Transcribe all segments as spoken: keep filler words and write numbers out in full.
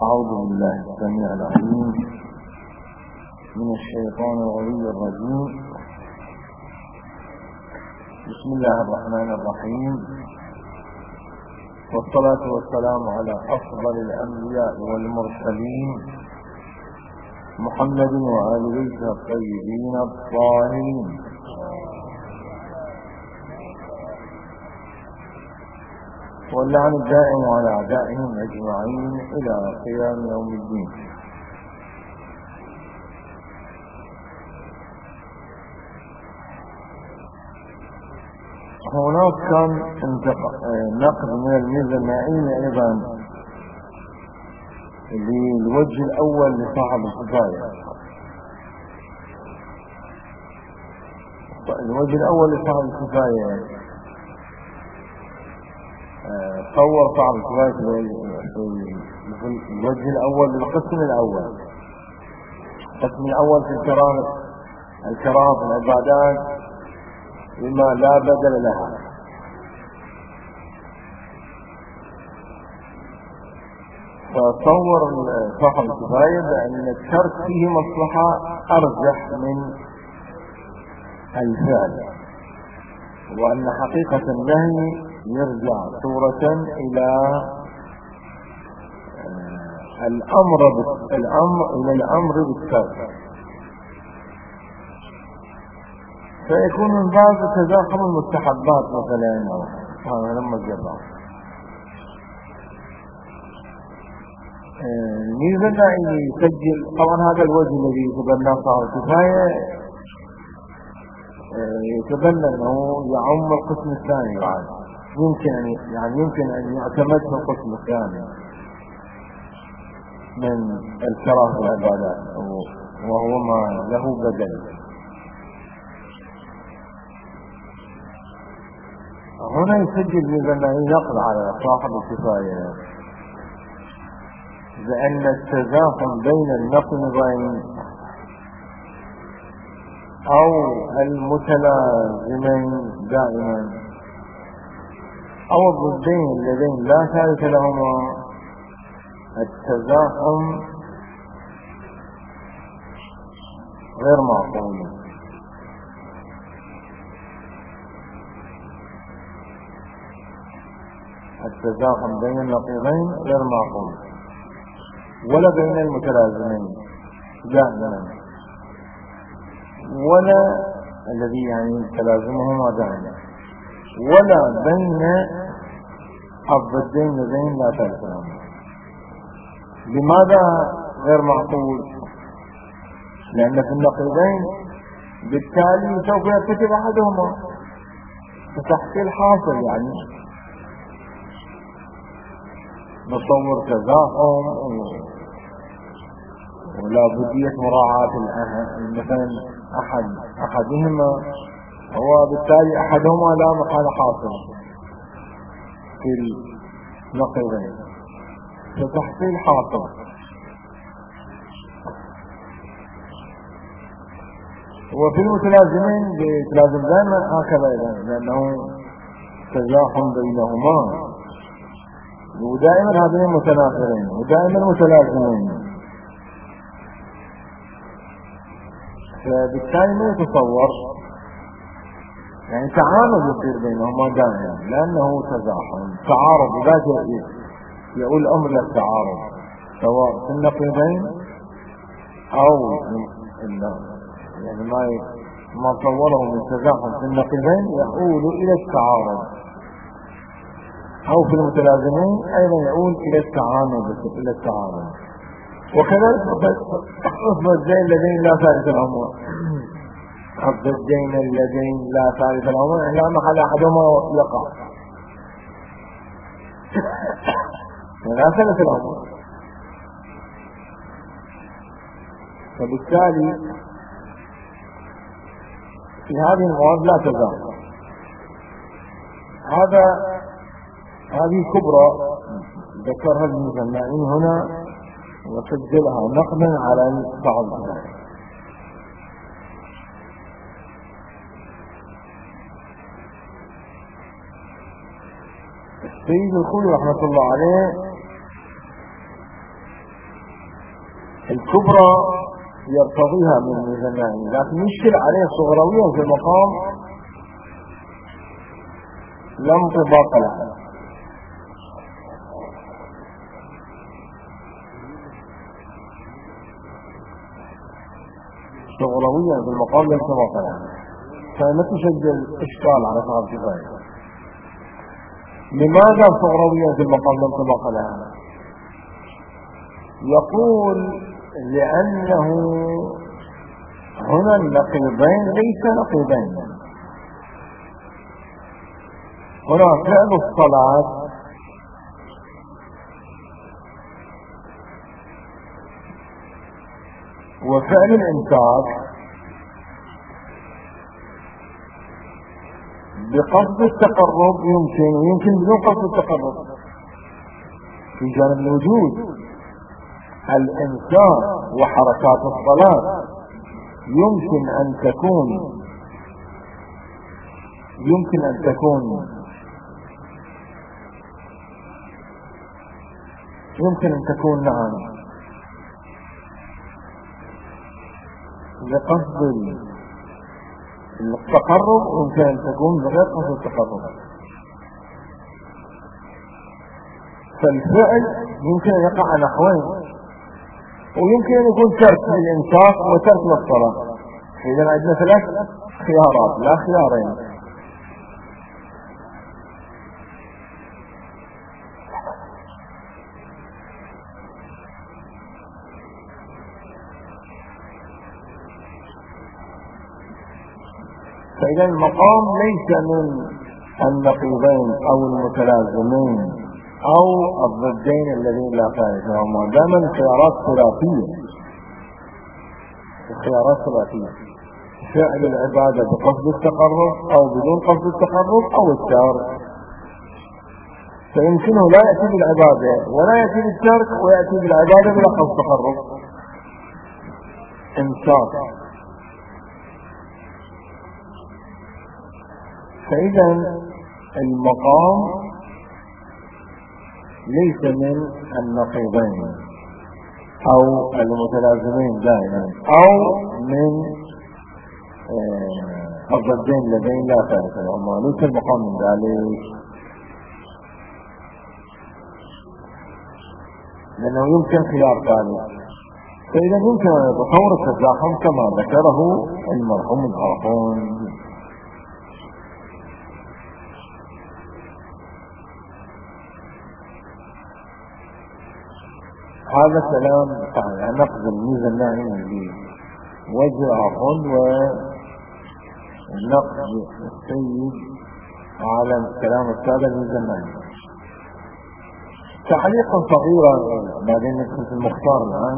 أعوذ بالله السميع العليم من الشيطان الغوي الرجيم. بسم الله الرحمن الرحيم، والصلاة والسلام على أفضل الأنبياء والمرسلين محمد وآل بيته الطيبين الطاهرين. واللعن الدائم على أعدائهم أجمعين إلى قيام يوم الدين. هناك كان نقد من الميزانيين أيضا للوجه الأول لصاحب الكفاية. الوجه الأول لصاحب الكفاية صور صاحب الكفاية في الوجه الأول للقسم الأول. القسم الأول في الكراهة الكراهة في العبادات بما لا بدل لها، فصور صاحب الكفاية بأن الترك فيه مصلحة أرجح من الفعل، وأن حقيقة النهي يرجع صورة إلى الأمر الأمر إلى الأمر بالترك، فيكون من باب تزاحم المستحبات مثلا. هذا لما جرب ميزة أن يسجل. طبعا هذا الوجه الذي يتبنى صاحب الكفاية يتبنى أنه يعم القسم الثاني بعد، يمكن أن يعني يمكن أن يعتمد في القسم الثاني من الكراهة العبادات، وهو ما له بدل. هنا يسجل بأنه يقض على صاحب الكفاية بأن التزاحم بين النقيضين أو المتلازمين دائما أو الضدين اللذين لا ثالث لهما، التزاحم غير معقول. التزاحم بين النقيضين غير معقول، ولا بين المتلازمين دائما، ولا الذي يعني تلازمهما دائما، ولا بين الضدين اللذين لا ثالث لهما. لماذا غير معقول؟ لأن في النقيضين بالتالي سوف يرتكب أحدهما فتحصيل حاصل، يعني نصور تزاحم ولا بدية مراعاة مثلا أحد أحدهما، وبالتالي أحدهما لا محال حاصل في النقيضين فتحصيل حاصل. وفي المتلازمين بتلازم دائما هكذا أيضا، لأنه تزاحم بينهما، ودائما هذين متنافرين ودائما متلازمين، فبالتالي ما يتصور يعني تعارض يصير بينهما دائما، لأنه تزاحم تعارض لا يقول الأمر للتعارض سواء في النقيضين أو يعني ما ما صوره من تزاحم في النقيضين يقول إلى التعارض، أو في المتلازمين أيضا يقول إلى التعامد إلى التعامد. وكذلك الضدين الذين لا ثالث لهما، الضدين الذين لا ثالث لهما لا محل أحدهما يقع لا ثالث لهما، فبالتالي في هذه المواد لا تزاحم. هذا هذه كبرى ذكرها الميزانيين هنا وسجلها نقدا على بعض الكلام. السيد الخوي رحمة الله عليه الكبرى يرتضيها من الميزانين، لكن يشكل عليه الصغروية في المقام لا انطباق لها. صغروية في المقام لا انطباق لها، فما تسجل إشكال على صاحب كفاية. لماذا صغروية في المقام لا انطباق لها؟ يقول لأنه هنا النقيضين ليس نقيضين. هنا فعل الصلاة وفعل الإنفاق بقصد التقرب يمكن ويمكن بدون قصد التقرب. في جانب الوجود الإنسان وحركات الصلاة يمكن أن تكون يمكن أن تكون يمكن أن تكون نعم لقصد التقرب، ويمكن أن تكون بغير قصد التقرب. فالفعل يمكن أن يقع نحوين، ويمكن أن يكون ترك للإنفاق وترك للصلاة. إذا عندنا ثلاث خيارات لا خيارين. فإذا المقام ليس من النقيضين أو المتلازمين أو الضدين الذين لا فائدة لهما، دائما خيارات ثلاثية. خيارات ثلاثية: فعل العبادة بقصد التقرب أو بدون قصد التقرب أو الترك. فيمكنه لا يأتي بالعبادة ولا يأتي بالترك، ويأتي بالعبادة بلا قصد التقرب. إمساك. فإذا المقام ليس من النقيضين أو المتلازمين دائما أو من الضدين الذين لا فائدة لهما، ليس المقام من ذلك، لأنه يمكن خيار ثاني. فإذا يمكن أن يتصور التزاحم كما ذكره المرحوم الآخرون. هذا كلام تعالى نقد الميزة الناعمة بوجه آخر، ونقد السيد على كلام السادة الميزة الناعمة. تعليقا صغيرا بعدين ندخل في المختار الآن.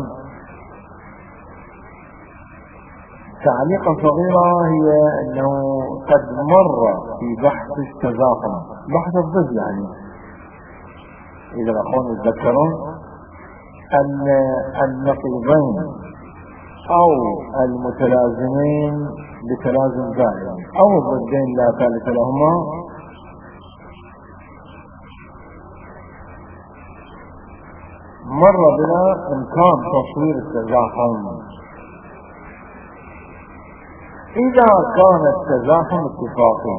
تعليقا صغيرا هي أنه قد مر في بحث التزاحم، بحث الضد يعني، إذا الأخوان يتذكرون، أن النقيضين أو المتلازمين بتلازم دائم أو الضدين لا ثالث لهما مر بنا إمكان تصوير التزاحم إذا كان التزاحم اتفاقي.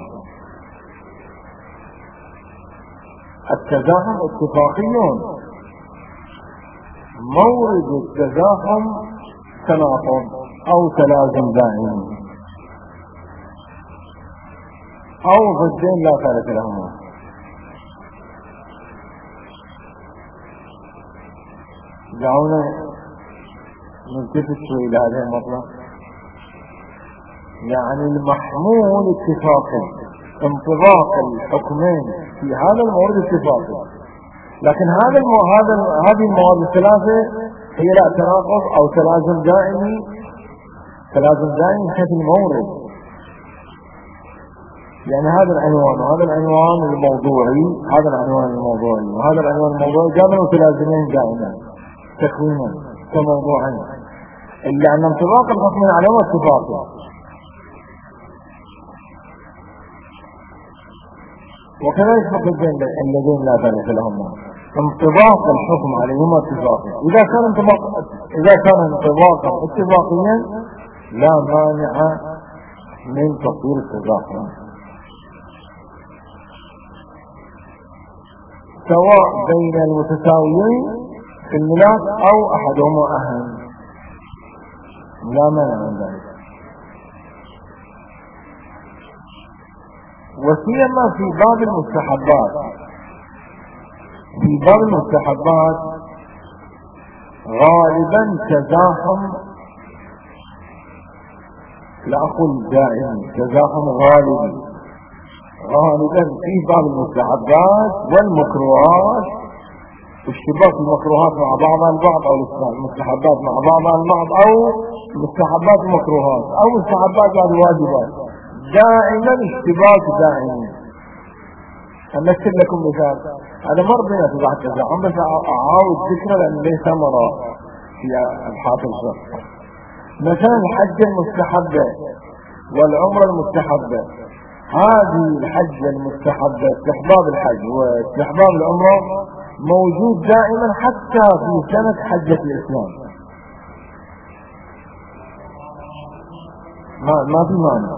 التزاحم اتفاقي، مورد التزاحم تناقض أو تلازم دائم أو ضدين لا ثالث لهما. دعونا نلتفت شوي إلى هذا المطلب. يعني المحمول اتفاقي، انطباق الحكمين في هذا المورد اتفاقي، لكن هذا المو... هذا هذه المواد الثلاثة هي لا تناقض أو تلازم دائمي، تلازم دائمي حيث المورد. يعني هذا العنوان وهذا العنوان الموضوعي، هذا العنوان الموضوعي وهذا العنوان الموضوعي دائما متلازمين دائما تكوينا كموضوعين، إلا أن انطباق الحكمين عليهما اتفاقي. وكذلك الضدين الذين لا ثالث لهما، انطباق الحكم عليهما اتفاقي. إذا كان انطباق إذا كان انطباقا اتفاقيا لا مانع من تصوير التزاحم، سواء بين المتساويين في الملاك أو أحدهما أهم، لا مانع من ذلك. وسيما في باب المستحبات، في باب المستحبات غالبا تزاحم، لا أقول دائما، تزاحم غالبا غالبا في باب المستحبات والمكروهات، اشتباك المكروهات مع بعضها البعض، او المستحبات مع بعضها البعض، او مستحبات مكروهات، او مستحبات بعد واجبات، دائما اشتباك دائما. امثل لكم مثال، انا مر بنا في بعض التزاحم بس اعاود ذكره لان ليس ثمره في ابحاث الفقه. مثلا الحج المستحبه والعمره المستحبه، هذه الحج المستحبه استحباب الحج واستحباب العمره موجود دائما حتى في سنة حجة الإسلام، ما ما في مانع.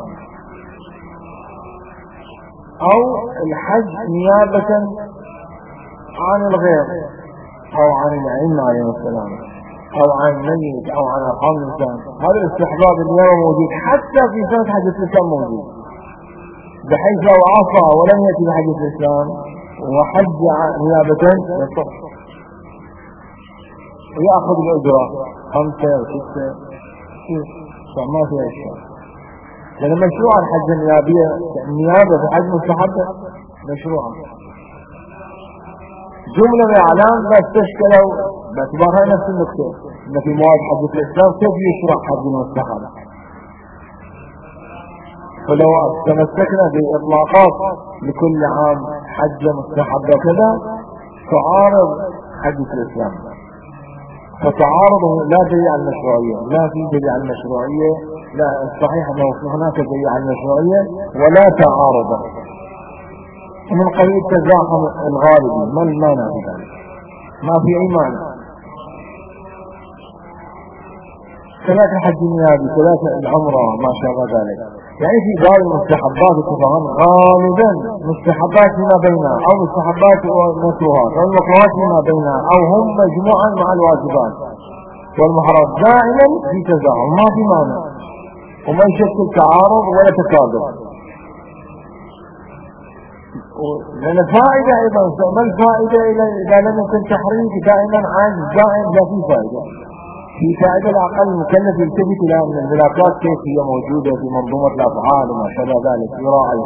أو الحج نيابة عن الغير أو عن الأئمة عليهم السلام أو عن الميت أو عن أرحام الإنسان، هذا الاستحباب اليوم موجود حتى في سنة حجة الإسلام موجود، بحيث لو عصى ولم يأتي بحجة الإسلام وحج نيابة يصح ويأخذ الأجرة خمسة وستة فما في أشياء، لأن مشروع الحج النيابية النيابة في حج مستحبة مشروعة. جملة من الإعلام بس تشكلوا باعتبارها نفس النقطة إن في مواد حجة الإسلام كيف يشرع حج المستحب، فلو تمسكنا بإطلاقات لكل عام حجة مستحبة كذا تعارض حجة الإسلام، فتعارض لا دليل على المشروعية، لا في دليل على المشروعية، لا الصحيح أنه هناك دليل على المشروعية ولا تعارض، من قبيل تزاحم الغالبي، ما المانع في ذلك؟ ما في أي مانع. كذلك الحج النيابي، كذلك العمرة ما شابه ذلك، يعني في بعض المستحبات اتفاقا غالبا مستحبات فيما بينها او مستحبات ومكروهات او المكروهات فيما بينها او هم مجموعا مع الواجبات والمحرمات، دائما في تزاحم ما في مانع وما يشكل تعارض ولا تكاذب. لأن فائدة أيضا، ما الفائدة إذا لم يكن تحريك دائما عن دائم لا في فائدة، في فائدة الأقل المكلف يلتفت إلى أن الملاكات كيف هي موجودة في منظومة الأفعال وما شابه ذلك يراعي.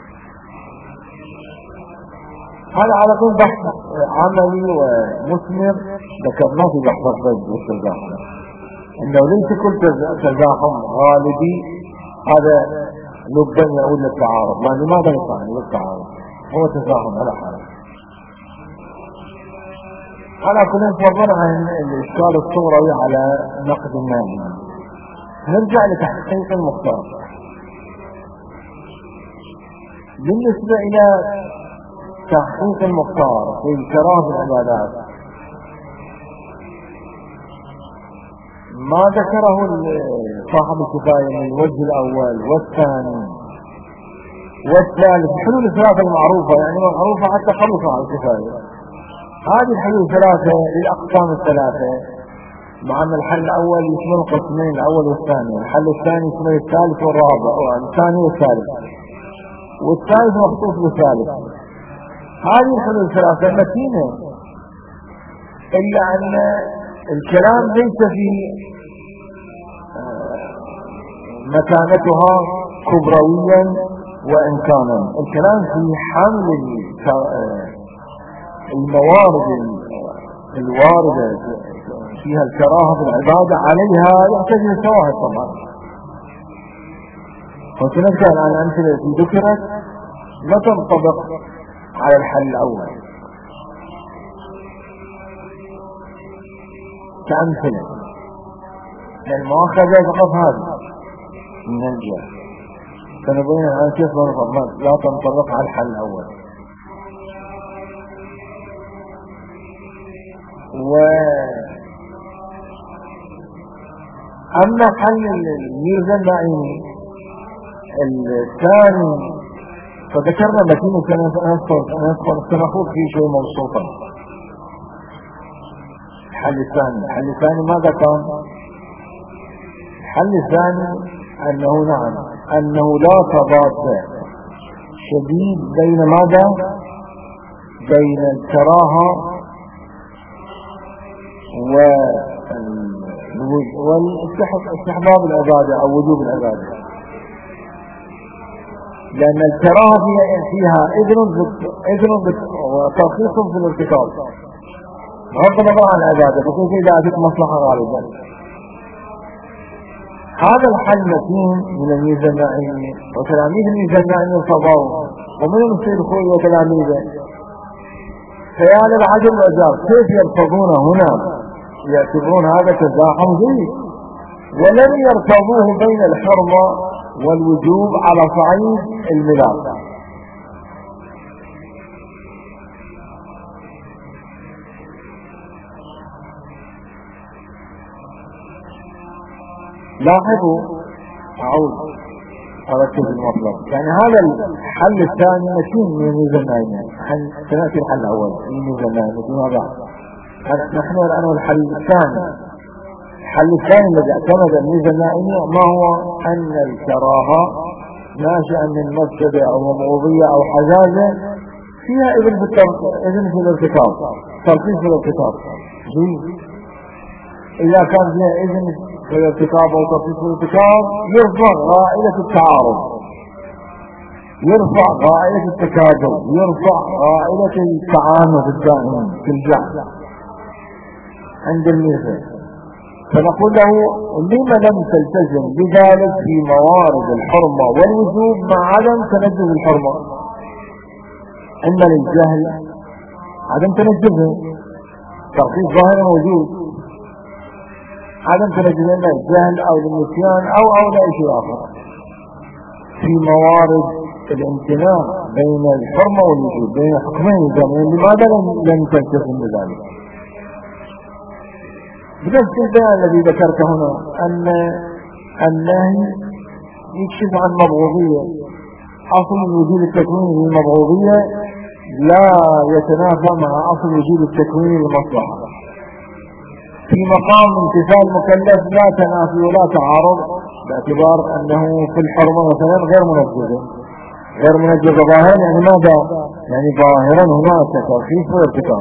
هذا على طول بحث عملي ومثمر ذكرناه في بحث الضد والتزاحم، إنه ليس كل تزاحم غالبي هذا لبن يقول للتعارض، ما لماذا يصنع للتعارض؟ هو تزاحم على حاله. على كل فضل عن الإشكال الصغروي على نقد المالي، نرجع لتحقيق المختار. بالنسبة إلى تحقيق المختار في كراهة العبادات، ما ذكره صاحب الكفاية من الوجه الأول والثاني والثالث، الحلول الثلاثة المعروفة، يعني معروفة حتى قبل صاحب الكفاية. هذه الحلول الثلاثة للأقسام الثلاثة، مع أن الحل الأول يشمل قسمين الأول والثاني، الحل الثاني يشمل الثالث والرابع، الثاني والثالث، والثالث مخصوص بالثالث. هذه الحلول الثلاثة متينة، إلا أن الكلام ليس في مكانتها كبرويا وإمكانا، الكلام في حمل الموارد الواردة فيها الكراهة في العبادة عليها يحتاج لشواهد طبعا. فسنذكر عن الأمثلة التي ذكرت لا تنطبق على الحل الأول كأمثلة، لأن المؤاخذة فقط هذه من الجهة، فنبين عن كيف لا تنطبق على الحل الأول. أما حل الميزة النائمي الثاني فذكرنا لكن سنخوض فيه شيء مبسوطا. الحل الثاني الحل الثاني ماذا كان؟ الحل الثاني أنه نعم أنه لا تضاد شديد بين ماذا؟ بين الكراهة والاستحباب العبادة أو وجوب العبادة، لأن الكراهة فيها إذن وترخيص في الارتكاب بغض النظر عن العبادة بكيف إذا أتت مصلحة غالبا. هذا الحل متين من الميزة النائمية وتلاميذ الميزة النائمية الفضاء ومن المسير خوي وتلاميذه خيال العدل والجار كيف يرتضون هنا؟ يعتبرون هذا تزاحم جيد، ولم يرتضوه بين الحرمة والوجوب على صعيد الميلاد. لاحظوا أعود أركز المطلب، يعني هذا الحل الثاني متين من الميزة النائمة. سنأتي الحل الأول الميزة النائمة فيما بعد. نحن الآن الحل الثاني الحل الثاني الذي اعتمد الميزة النائمة ما هو؟ أن الكراهة ناشئة من مفسدة أو مبغوضية أو حجازة فيها إذن في إذن في الارتكاب، ترخيص في الارتكاب. إذا كان فيها إذن في الارتكاب أو ترخيص في الارتكاب يرفع غائلة التعارض، يرفع غائلة التكاثر، يرفع غائلة التعانف الدائم في الجهل عند الميزة. فنقول له لما لم تلتزم بذلك في موارد الحرمة والوجوب مع عدم تنجز الحرمة؟ إما للجهل عدم تنجزه، ترخيص ظاهر موجود، عدم تنجز إما الجهل أو النسيان أو أو لا شيء آخر. في موارد الامتناع بين الحرمة والوجوب بين حكمين الجامعين لماذا لم تلتزم بذلك؟ بنفس البيان الذي ذكرت هنا أن النهي يكشف عن مبغوضية، أصل وجود التكوين للمبغوضية لا يتنافى مع أصل وجود التكوين للمصلحة. في مقام امتثال مكلف لا تنافي ولا تعارض باعتبار أنه في الحرمة مثلا غير منجزة غير منجزة ظاهرا، يعني ماذا؟ يعني ظاهرا هناك ترخيص وارتكاب.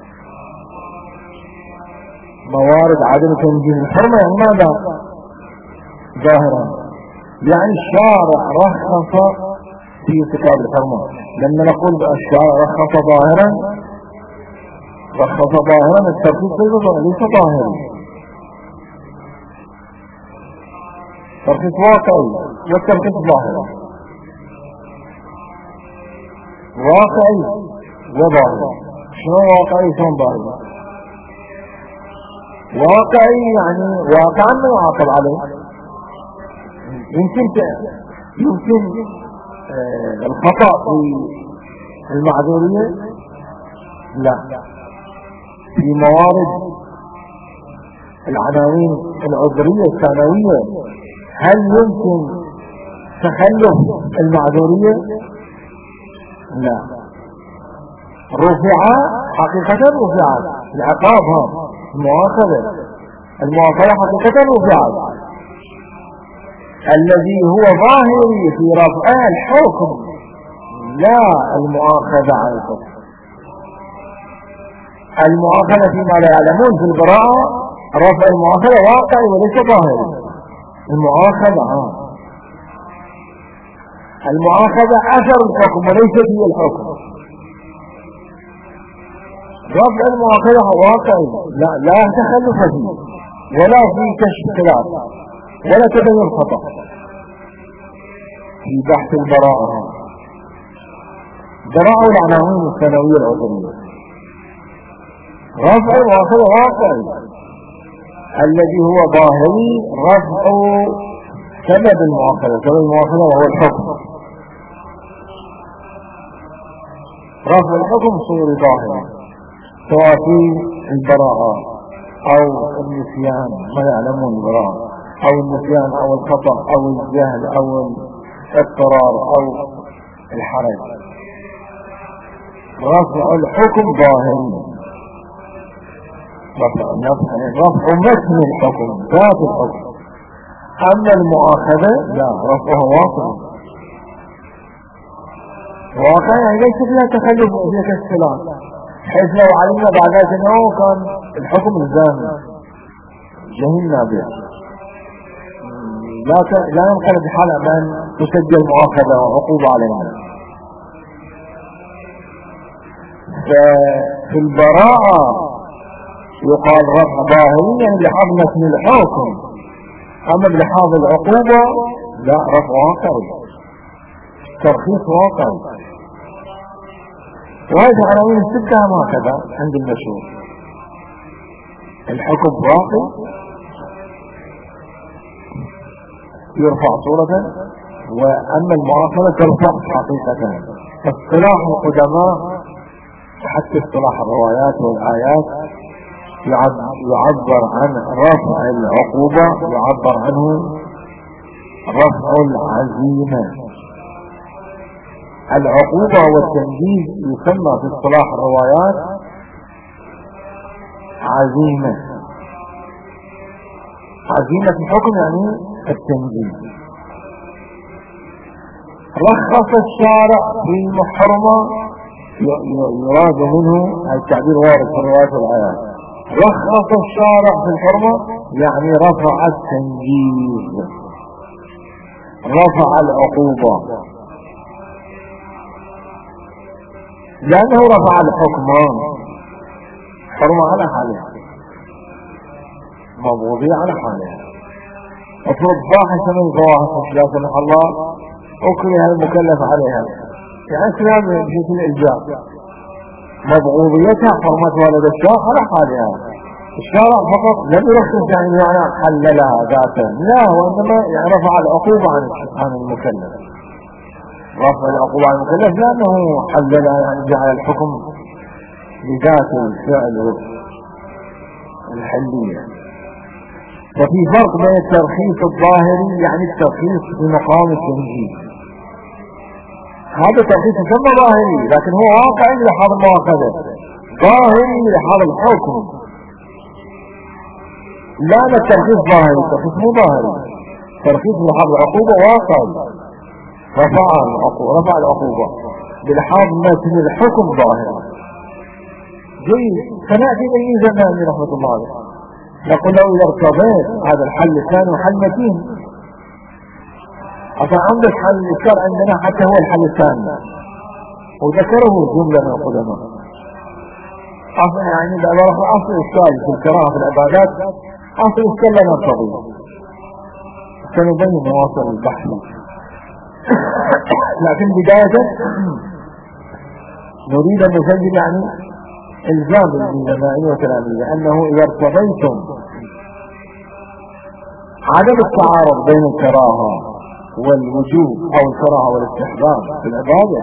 موارد عدم تنجيز الحرمة يعني ماذا؟ ظاهرا، يعني الشارع رخص في ارتكاب الحرمة. لما نقول الشارع رخص ظاهرا رخص ظاهرا الترخيص ليس ظاهرا، ترخيص واقعي والترخيص ظاهرا، واقعي وظاهري. شنو واقعي شنو ظاهري؟ واقعي يعني واقعا ما يعاقب عليه، يمكن يمكن آه الخطأ في المعذورية لا. في موارد العناوين العذرية الثانوية هل يمكن تخلف المعذورية؟ لا. رفع حقيقة رفعت العقاب ها المؤاخذة المؤاخذة حقيقة رفعت، الذي هو ظاهري في رفع الحكم لا المؤاخذة عن الحكم. المؤاخذة فيما لا يعلمون في البراءة رفع المؤاخذة واقعي وليس ظاهري. المؤاخذة ها المؤاخذة أثر الحكم وليس هي الحكم. رفع المؤاخذة واقعي لا لا تخلف فيه ولا في كشف خلاف ولا تبين خطأ في بحث البراءة. براءة العناوين الثانوية العذرية رفع المؤاخذة واقعي، الذي هو ظاهري رفع سبب المؤاخذة سبب المؤاخذة وهو الحكم. رفع الحكم صور ظاهري سواء في البراءة أو النسيان ما يعلمون البراءة او النسيان او الخطأ او الجهل او الاضطرار او الحرج. رفع الحكم ظاهري، رفع رفع متن الحكم ذات الحكم. اما المؤاخذة لا، رفعها واقع واقع، يعني ليس فيها تخلف وفيها اختلاف، حيث لو علمنا بعد ذلك انه كان الحكم الزامي جهلنا به، لا لا ينقل بحال من تسجل مؤاخذة وعقوبة علينا. ففي البراءة يقال رفع ظاهري يعني لحاظ متن الحكم، اما بلحاظ العقوبة لا، رفع واقعي، ترخيص واقعي. وهذه عناوين الستة هكذا عند المشهور: الحكم واقع، يرفع صورة، واما المؤاخذة ترفع حقيقة. اصطلاح القدماء حتى اصطلاح الروايات والآيات يعبر عن رفع العقوبة، يعبر عنه رفع العزيمة. العقوبة والتنجيز يسمى في اصطلاح الروايات عزيمة. عزيمة الحكم يعني التنجيز. رخص الشارع في المحرمة، يراد منه التعبير وارد في الروايات والآيات. رخص الشارع في الحرمة يعني رفع التنجيز، رفع العقوبة، لأنه رفع الحكم. حرمة على حالها، مبغوضية على حالها. افرض فاحشة من فواحش لا سمح الله اكره المكلف عليها، يعني كلام في الإلجاء، مبغوضيتها حرمة والد الشارع على حالها. الشارع فقط لم يرخص يعني معنى حللها ذاتا، لا، وإنما يعني رفع العقوبة عن المكلف، رفع العقوبة عن المكلف لأنه حللها يعني جعل الحكم لذات الفعل الحلية. وفي فرق بين الترخيص الظاهري يعني الترخيص في مقام التنجيز، هذا الترخيص يسمى ظاهري لكن هو واقعي لحاظ المؤاخذة، ظاهري لحاظ الحكم. لا، الترخيص ظاهري، الترخيص مو ظاهري، ترخيص لحاظ العقوبة واقعي، رفع العقوبة، رفع العقوبة بلحاظ متن الحكم ظاهري. جيد، فنأتي بالميزة الثانية رحمة الله عليه، نقول له إذا ارتضيت هذا الحل الثاني وحل متين. أصلا عندك حل الشرع عندنا حتى هو الحل الثاني، وذكره جملة من القدماء. أصلا يعني بعبارة أصل الإشكال في الكراهة في العبادات، أصل الإشكال لا نرتضي، سنبين مواصل البحث. لكن بداية نريد أن نسجل يعني الزام الجماعية وتلاميذه أنه إذا ارتضيتم عدم التعارض بين الكراهة والوجوب أو الكراهة والاستحباب في العبادة،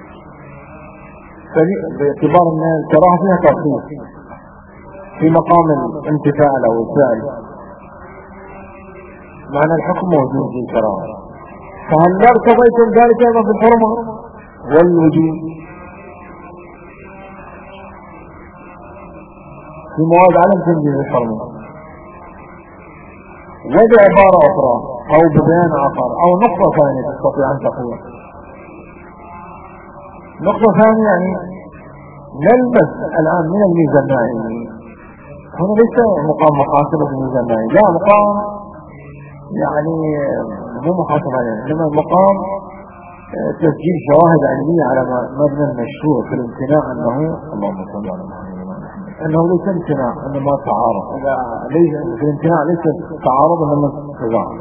باعتبار أن الكراهة فيها ترخيص في مقام الامتثال أو الفعل، معنى الحكم موجود في الكراهة، فهل لا ارتضيتم ذلك أيضا في الحرمة والوجوب في مواد عدم تنجيز الحرمة؟ وبعبارة أخرى أو ببيان آخر أو نقطة ثانية تستطيع أن تقول. نقطة ثانية يعني نلبس الآن من الميزة النائية، هنا ليس مقام محاسبة الميزة النائية، لا، مقام يعني مو محاسبة عليه، إنما مقام تسجيل شواهد علمية على مبنى المشروع في الامتناع أنه اللهم صل على محمد أنه ليس امتناع، إنما تعارض. ليس في الامتناع ليس تعارض إنما تضاعف.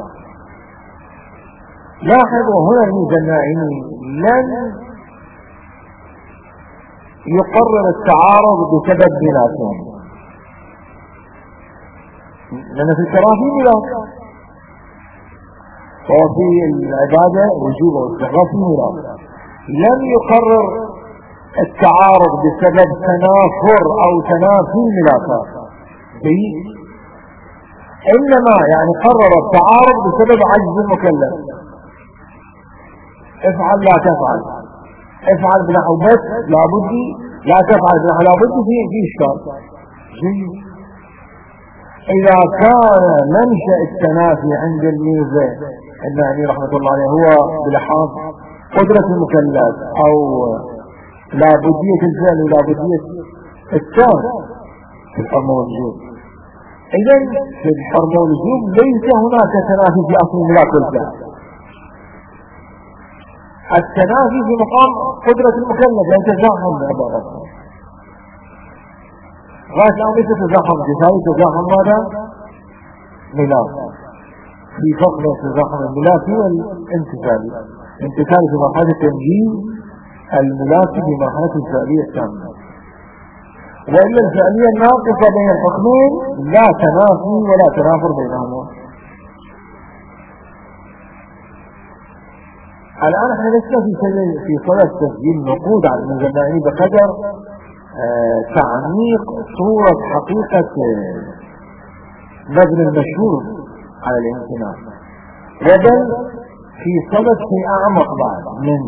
لاحظوا هنا الميزة النائي لن يقرر التعارض بسبب بناتهم، لأن في الكراهة في ميلاد، وفي العبادة وجوب واستحباب في ميلاد. لم يقرر التعارض بسبب تنافر أو تنافي ميلادات، إنما يعني قرر التعارض بسبب عجز المكلف. افعل لا تفعل، افعل بنحو بس لابد، لا تفعل بنحو لابد، في في إشكال. إذا كان منشأ التنافي عند الميزة النعمي رحمة الله عليه هو بلحاظ قدرة المكلف أو لابدية الفعل ولابدية التام في الحرمة واللزوم، إذن في الحرمة واللزوم ليس هناك تنافي في أصل الملاك والفعل. التنافي في مقام قدرة المكلف أن تزاحم عبارة غاية أو ليس تزاحم جسائي، تزاحم ماذا؟ ملاك. في فقر تزاحم الملاك والانتفالي، انتفالي في مرحلة التنجيم، الملاك في مرحلة الفعلية التامة. وإلا الفعلية الناقصة بين الحكمين لا تنافي ولا تنافر بينهما. الآن احنا لسه في في صدد تسجيل نقود على المزناني بقدر آه تعميق صورة حقيقة مبنى المشهور على الامتناع، وبل في صدد في أعمق بعد من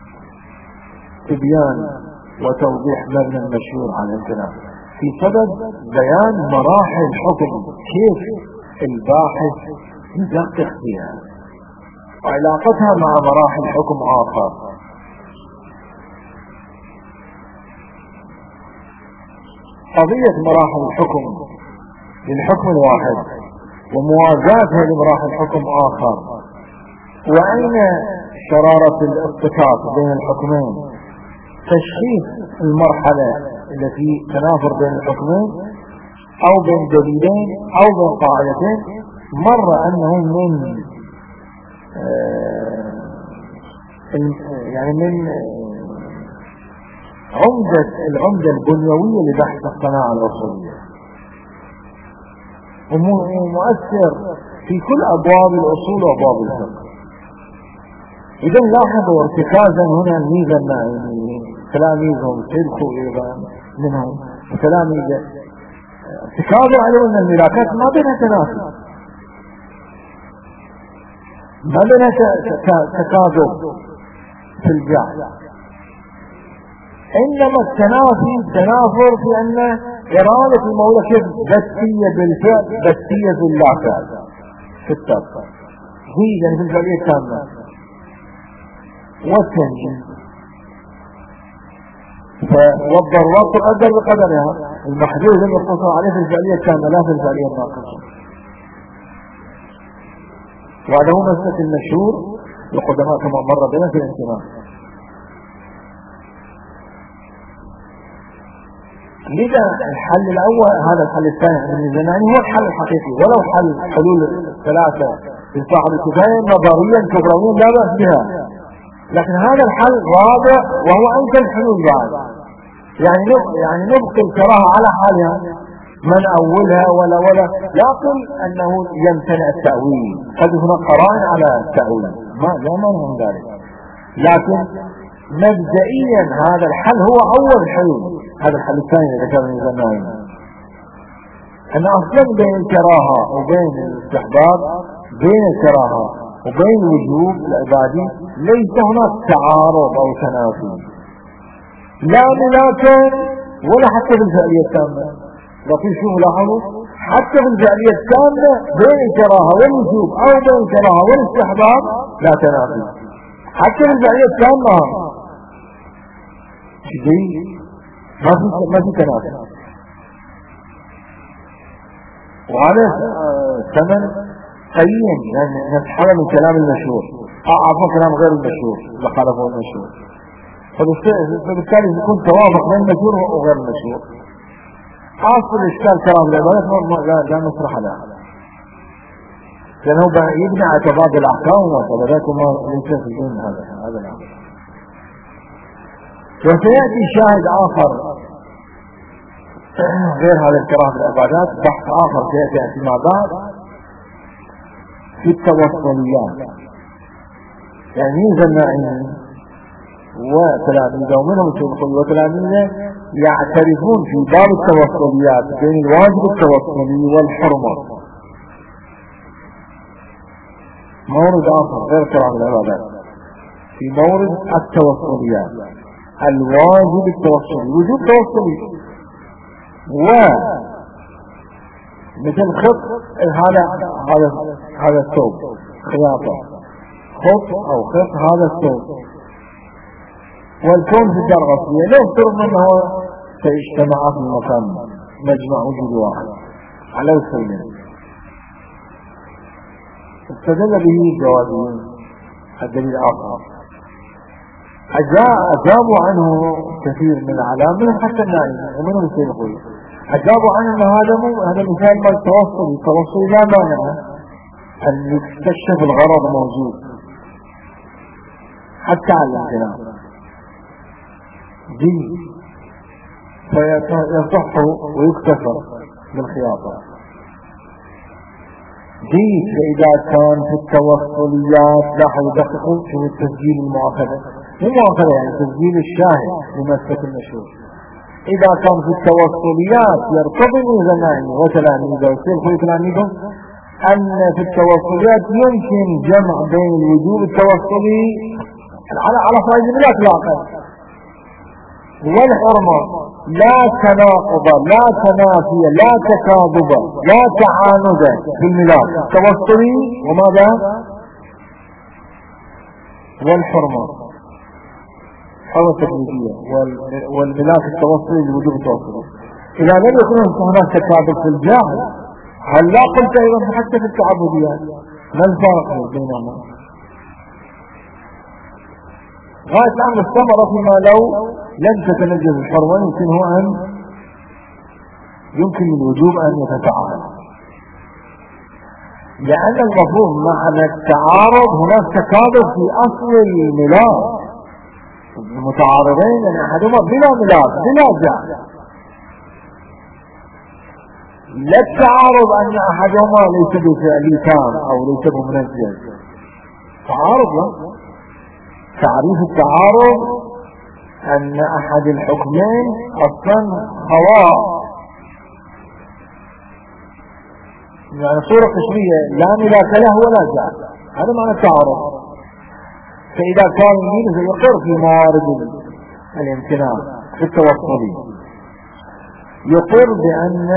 تبيان وتوضيح مبنى المشهور على الامتناع، في صدد بيان مراحل الحكم، كيف الباحث يدقق فيها وعلاقتها مع مراحل حكم آخر. قضية مراحل الحكم للحكم الواحد وموازاتها لمراحل حكم آخر، وأين شرارة الاصطكاك بين الحكمين، تشخيص المرحلة التي تنافر بين الحكمين أو بين دليلين أو بين قاعدتين، مر أنه من يعني من عمدة العمدة البنيوية لبحث الصناعة الأصولية، ومؤثر في كل أبواب الأصول وأبواب الفقه. إذا لاحظوا ارتكازا هنا الميزة النائمين تلاميذهم سلكوا أيضا منهم تلاميذ ارتكازوا على أن الملاكات ما بينها تنافي، ما بينها تكاذب في الجعل، إنما التنافي تنافر في أن إرادة المولى كيف بثية بالفعل بثية باللا فعل في التابع هي يعني في الفعلية التامة والتنجيم. والضرورات تقدر بقدرها، المحدود المقتصر عليه في الفعلية التامة لا في الفعلية الناقصة. وهذا هو مسلك المشهور لقدماء كما مر بنا في الانتماء. لذا الحل الأول هذا الحل الثاني من الزمان هو الحل الحقيقي، ولو حل حلول الثلاثة في صاحب الكفاية نظريا كبرويا لا بأس بها، لكن هذا الحل رابع وهو أنسب الحلول بعد، يعني يعني نبقي الكراهة على حالها من أولها ولا ولا لا قل أنه يمتنع التأويل، قد هناك قرائن على التأويل ما لا مانع من ذلك، لكن مبدئيا هذا الحل هو أول حلول. هذا الحل الثاني إذا كان من زمان أن أصلا بين الكراهة وبين الاستحباب، بين الكراهة وبين الوجوب العبادي ليس هناك تعارض أو تنافي، لا ملاكين ولا حتى في الفعلية التامة. لكن شو لاحظوا حتى في الفعلية التامة بين الكراهة والوجوب أو بين الكراهة والاستحباب لا تنافي، حتى في الفعلية التامة شديد ما في ما في تنافي. وهذا ثمن قيم يعني نتحرى من كلام المشهور عفوا كلام غير المشهور اللي خالفه المشهور، فبالتالي يكون توافق بين المشهور وغير المشهور. حاصل إشكال كلام العبادات لا لا نصرح لها، لأنه يبني على تضاد الأحكام ومعتقدات وما ليس في الدين هذا هذا الأمر. وسيأتي شاهد آخر غير هذا الكلام في العبادات، بحث آخر سيأتي فيما بعد في التوصليات، يعني زمائن وتلاميذ ومنهم شيخون وتلاميذ يعترفون في باب التوصليات بين الواجب التوصلي والحرمة مورد آخر غير كرام العبادات، في مورد التوصليات، الواجب التوصلي، وجود توصلي، و مثل خط هذا هذا هذا الثوب خياطة، خط او خط هذا الثوب، والكون في الدار الغصبية لا يفترض منه سيجتمع في المكان مجمع وجود واحد على السلم. استدل به الجوازين. الدليل الآخر أجابوا عنه كثير من العلام منهم حتى النائم ومنهم السيد، أجابوا عنه أن هذا مو هذا مثال ما التوصل، التوصل لا مانع أن يكتشف الغرض موجود حتى على الامتنان دي فيصح ويكتفر بالخياطة دي. فإذا كان في التوصليات لاحظ دققوا في التسجيل المؤاخذة، مو مؤاخذة يعني تسجيل الشاهد لمسكة المشهور. إذا كان في التوصليات يرتضي زماني وتلاميذه وسير في تلاميذهم أن في التوصليات يمكن جمع بين الوجوب التوصلي على على صعيد الإطلاق والحرمة، لا تناقض لا تنافي لا تكاذب لا تعاند في الملاك التوصلي وماذا والحرمة حرمة التقليدية والملاك التوصلي لوجوب التوصلي. إذا لم يكن هناك تكاذب في الجاهل، هل لا قلت أيضا حتى في التعبديات ما الفرق بينهما؟ غاية الأمر الثمرة فيما لو لم تتنجز الحرمة يمكن هو أن يمكن الوجوب أن يتفاعل، لأن المفروض معنى التعارض هناك تكاذب في أصل الملاك المتعارضين، يعني أحدهما بلا ملاك بلا جهل، لا التعارض أن أحدهما ليس بفعل تام أو ليس بمنجز، تعارض لا. تعريف التعارض أن أحد الحكمين أصلا خواء، يعني صورة قشرية لا ملاك له ولا جهل، هذا معنى التعارض. فإذا كان يمين فيقر في موارد الامتناع في التوصلي، يقر بأن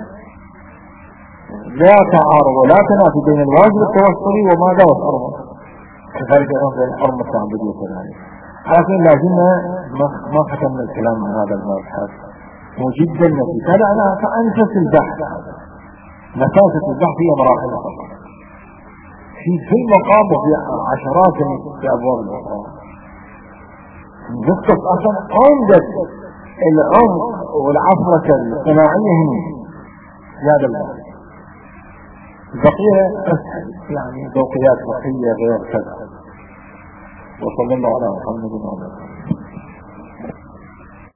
لا تعارض ولا تنافي بين الواجب التوصلي وماذا والحرمة، كذلك أيضا الحرمة التعبدية كذلك. لكن لازمنا ما ختمنا الكلام عن هذا المبحث وجدا نفيس، هذا أنا فأنفس البحث، نفاسة البحث هي مراحل فقط في في المقام وفي عشرات في أبواب الأخرى. نقطة أصلا عندك العمق والعفرة الصناعية هنا في هذا البحث، البقية أسهل يعني ذوقيات فقهية غير كذا. وصلى الله على محمد وعلى آله.